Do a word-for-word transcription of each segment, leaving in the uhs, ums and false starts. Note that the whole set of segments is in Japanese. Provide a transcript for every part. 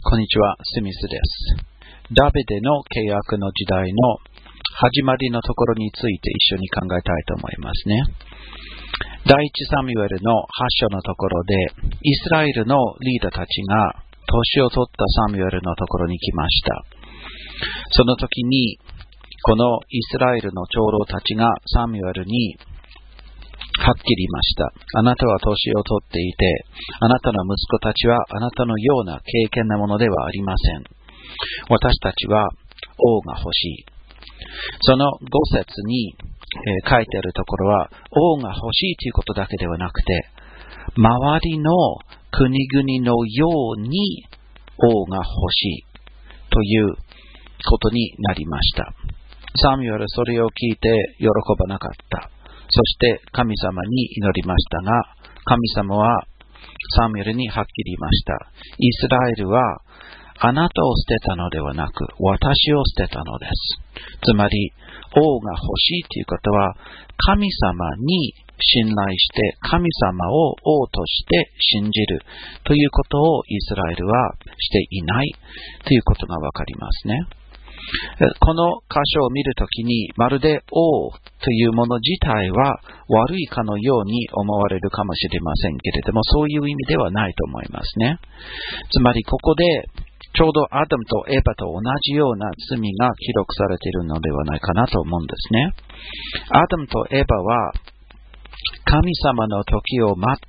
こんにちは、スミスです。ダビデの契約の時代の始まりのところについて一緒に考えたいと思いますね。第一サミュエルのはち章のところで、イスラエルのリーダーたちが年を取ったサミュエルのところに来ました。その時に、このイスラエルの長老たちがサミュエルにはっきり言いました。あなたは年を取っていて、あなたの息子たちはあなたのような経験なものではありません。私たちは王が欲しい。そのご節に、えー、書いてあるところは、王が欲しいということだけではなくて、周りの国々のように王が欲しいということになりました。サミュエルそれを聞いて喜ばなかった。そして神様に祈りましたが、神様はサミュエルにはっきり言いました。イスラエルはあなたを捨てたのではなく、私を捨てたのです。つまり、王が欲しいということは、神様に信頼して、神様を王として信じるということをイスラエルはしていないということがわかりますね。この箇所を見るときに、まるで王というもの自体は悪いかのように思われるかもしれませんけれども、そういう意味ではないと思いますね。つまりここでちょうどアダムとエバと同じような罪が記録されているのではないかなと思うんですね。アダムとエバは神様の時を待って、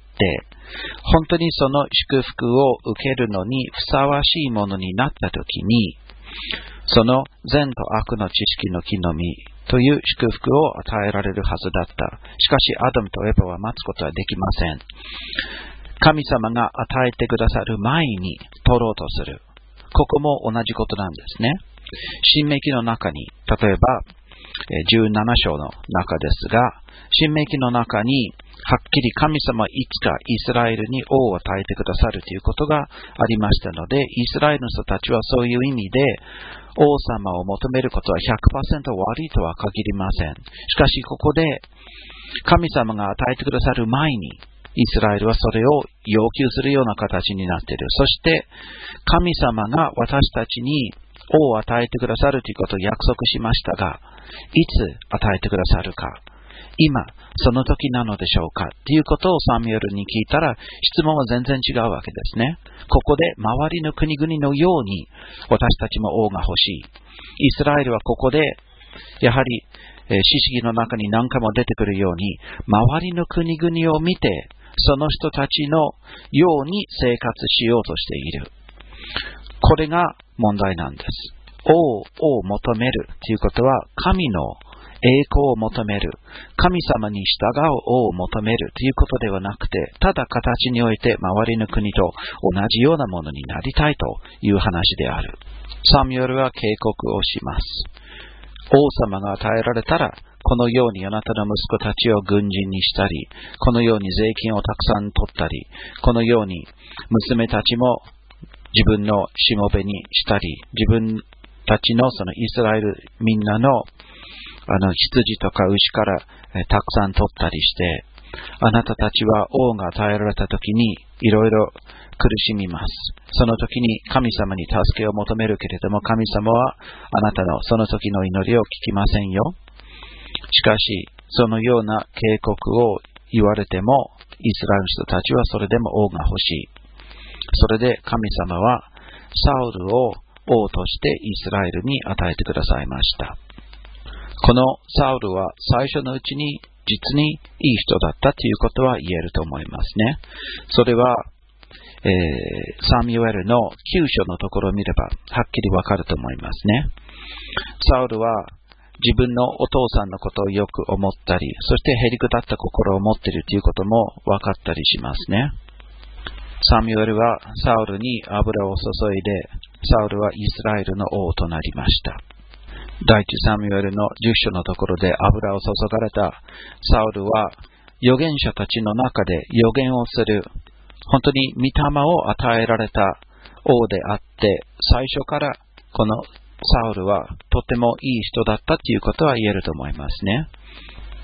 本当にその祝福を受けるのにふさわしいものになったときに、その善と悪の知識の木の実という祝福を与えられるはずだった。しかし、アダムとエバは待つことはできません。神様が与えてくださる前に取ろうとする。ここも同じことなんですね。申命記の中に、例えばじゅうなな章の中ですが、申命記の中にはっきり神様はいつかイスラエルに王を与えてくださるということがありましたので、イスラエルの人たちはそういう意味で王様を求めることは ひゃくパーセント 悪いとは限りません。しかしここで神様が与えてくださる前にイスラエルはそれを要求するような形になっている。そして神様が私たちに王を与えてくださるということを約束しましたが、いつ与えてくださるか、今その時なのでしょうかということをサミュエルに聞いたら、質問は全然違うわけですね。ここで周りの国々のように私たちも王が欲しい。イスラエルはここでやはり詩式の中に何回も出てくるように、周りの国々を見てその人たちのように生活しようとしている。これが問題なんです。王を求めるということは、神の栄光を求める、神様に従う王を求めるということではなくて、ただ形において周りの国と同じようなものになりたいという話である。サミュエルは警告をします。王様が与えられたら、このようにあなたの息子たちを軍人にしたり、このように税金をたくさん取ったり、このように娘たちも自分のしもべにしたり、自分たちのそのイスラエルみんなのあの羊とか牛からえたくさん取ったりして、あなたたちは王が与えられた時にいろいろ苦しみます。その時に神様に助けを求めるけれども、神様はあなたのその時の祈りを聞きませんよ。しかし、そのような警告を言われても、イスラエルの人たちはそれでも王が欲しい。それで神様はサウルを王としてイスラエルに与えてくださいました。このサウルは最初のうちに実にいい人だったということは言えると思いますね。それは、えー、サミュエルのきゅう章のところを見ればはっきりわかると思いますね。サウルは自分のお父さんのことをよく思ったり、そしてへりくだった心を持っているということも分かったりしますね。サミュエルはサウルに油を注いで、サウルはイスラエルの王となりました。第一サミュエルのじゅっ章のところで油を注がれたサウルは預言者たちの中で預言をする、本当に御霊を与えられた王であって、最初からこのサウルはとてもいい人だったということは言えると思いますね。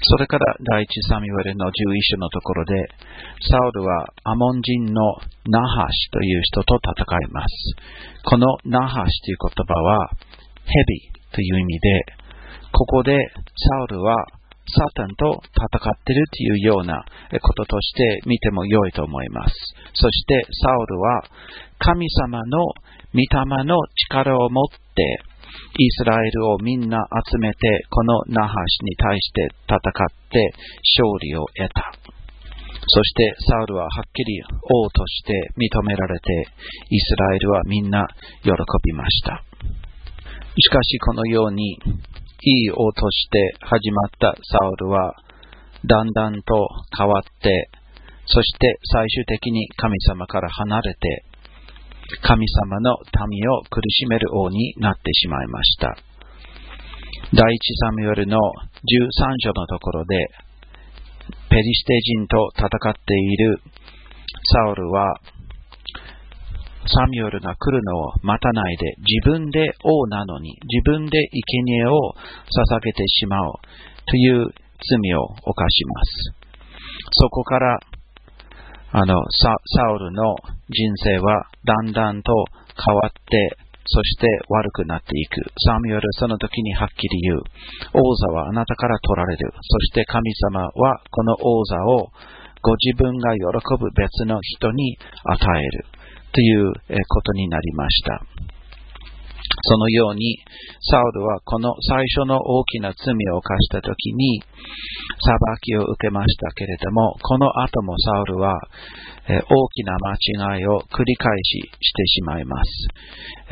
それから第一サミュエルのじゅういっ章のところで、サウルはアモン人のナハシという人と戦います。このナハシという言葉は蛇という意味で、ここでサウルはサタンと戦っているというようなこととして見ても良いと思います。そしてサウルは神様の御霊の力を持ってイスラエルをみんな集めて、このナハシに対して戦って勝利を得た。そしてサウルははっきり王として認められて、イスラエルはみんな喜びました。しかしこのようにいい王として始まったサウルはだんだんと変わって、そして最終的に神様から離れて、神様の民を苦しめる王になってしまいました。第一サミュエルのじゅうさん章のところで、ペリシテ人と戦っているサウルは、サミュエルが来るのを待たないで、自分で王なのに、自分で生贄を捧げてしまおうという罪を犯します。そこからあの サ, サウルの人生はだんだんと変わって、そして悪くなっていく。サミュエルその時にはっきり言う。王座はあなたから取られる。そして神様はこの王座をご自分が喜ぶ別の人に与えるということになりました。そのようにサウルはこの最初の大きな罪を犯したときに裁きを受けましたけれども、この後もサウルは大きな間違いを繰り返ししてしまいます。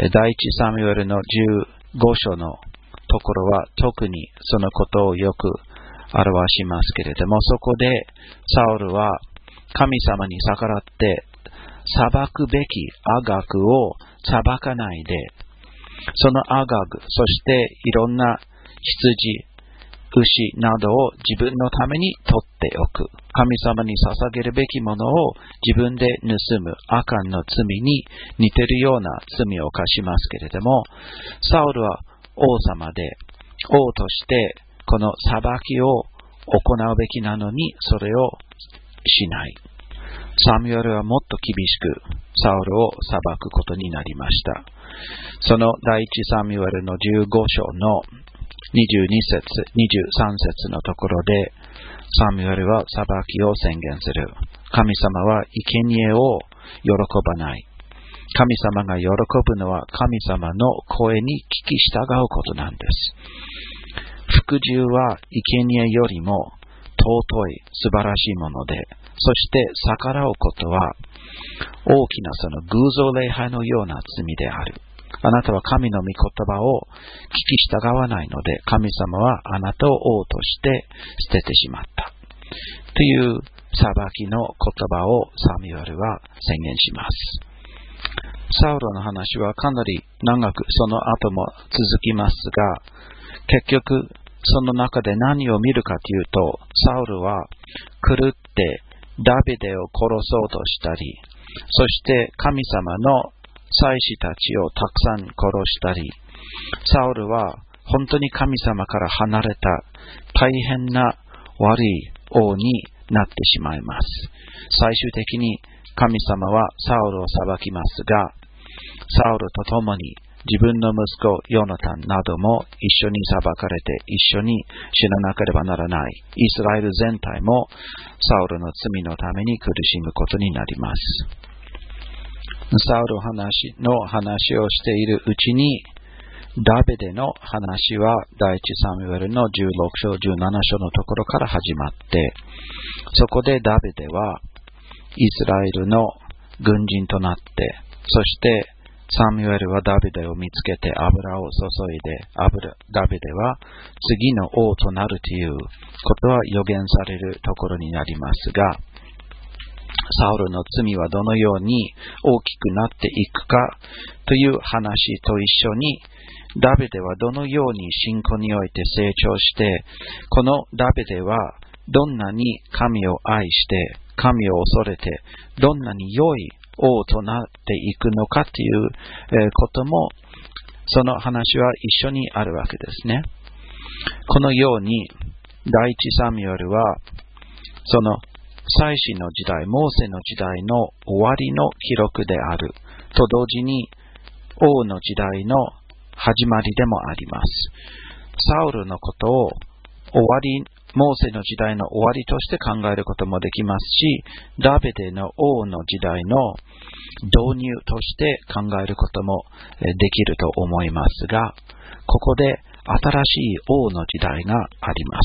第一サミュエルのじゅうご章のところは特にそのことをよく表しますけれども、そこでサウルは神様に逆らって裁くべきアガグを裁かないで、そのアガグ、そしていろんな羊、牛などを自分のために取っておく。神様に捧げるべきものを自分で盗むアカンの罪に似ているような罪を犯しますけれども、サウルは王様で、王としてこの裁きを行うべきなのにそれをしない。サミュエルはもっと厳しくサウルを裁くことになりました。その第一サミュエルのじゅうご章のにじゅうに節、にじゅうさん節のところで、サミュエルは裁きを宣言する。神様は生贄を喜ばない。神様が喜ぶのは神様の声に聞き従うことなんです。服従は生贄よりも尊い素晴らしいもので、そして逆らうことは大きなその偶像礼拝のような罪である。あなたは神の御言葉を聞き従わないので、神様はあなたを王として捨ててしまった。という裁きの言葉をサミュエルは宣言します。サウルの話はかなり長くその後も続きますが、結局その中で何を見るかというと、サウルは狂ってダビデを殺そうとしたり、そして神様の祭司たちをたくさん殺したり、サウルは本当に神様から離れた大変な悪い王になってしまいます。最終的に神様はサウルを裁きますが、サウルと共に自分の息子ヨナタンなども一緒に裁かれて一緒に死ななければならない。イスラエル全体もサウルの罪のために苦しむことになります。サウル話の話をしているうちに、ダビデの話は第一サミュエルのじゅうろく章じゅうなな章のところから始まって、そこでダビデはイスラエルの軍人となって、そしてサミュエルはダビデを見つけて油を注いで、油ダビデは次の王となるということは予言されるところになりますが、サウルの罪はどのように大きくなっていくかという話と一緒に、ダビデはどのように信仰において成長して、このダビデはどんなに神を愛して、神を恐れて、どんなに良い王となっていくのかということも、その話は一緒にあるわけですね。このように第一サミュエルは、その祭司の時代、モーセの時代の終わりの記録であると同時に、王の時代の始まりでもあります。サウルのことを終わり、モーセの時代の終わりとして考えることもできますし、ダビデの王の時代の導入として考えることもできると思いますが、ここで新しい王の時代があります。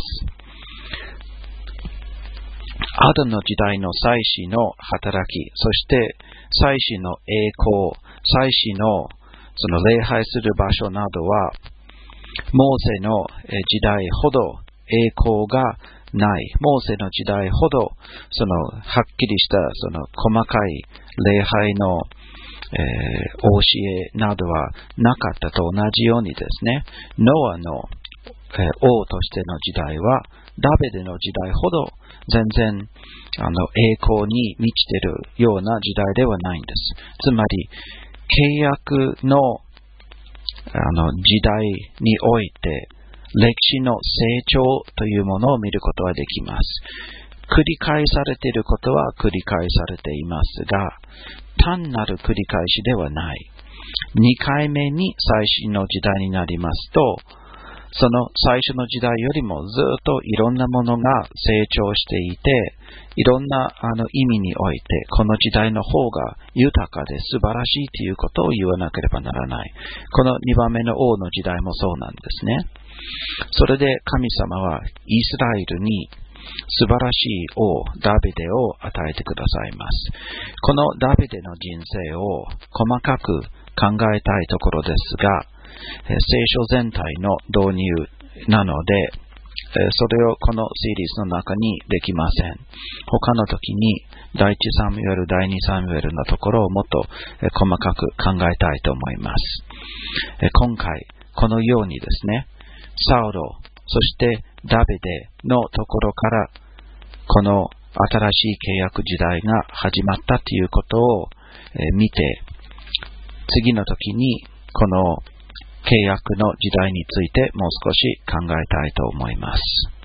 アダムの時代の祭司の働き、そして祭司の栄光、祭司のその礼拝する場所などは、モーセの時代ほど栄光がない。モーセの時代ほど、そのはっきりしたその細かい礼拝の、えー、教えなどはなかったと同じようにですね、ノアの、えー、王としての時代は、ダビデの時代ほど全然あの栄光に満ちているような時代ではないんです。つまり、契約の、あの時代において、歴史の成長というものを見ることはできます。繰り返されていることは繰り返されていますが、単なる繰り返しではない。にかいめに最新の時代になりますと、その最初の時代よりもずっといろんなものが成長していて、いろんなあの意味において、この時代の方が豊かで素晴らしいということを言わなければならない。このにばんめの王の時代もそうなんですね。それで神様はイスラエルに素晴らしい王、ダビデを与えてくださいます。このダビデの人生を細かく考えたいところですが、聖書全体の導入なので、それをこのシリーズの中にできません。他の時に第一サミュエル、第二サミュエルのところをもっと細かく考えたいと思います。今回、このようにですね、サウロ、そしてダビデのところから、この新しい契約時代が始まったということを見て、次の時にこの契約の時代についてもう少し考えたいと思います。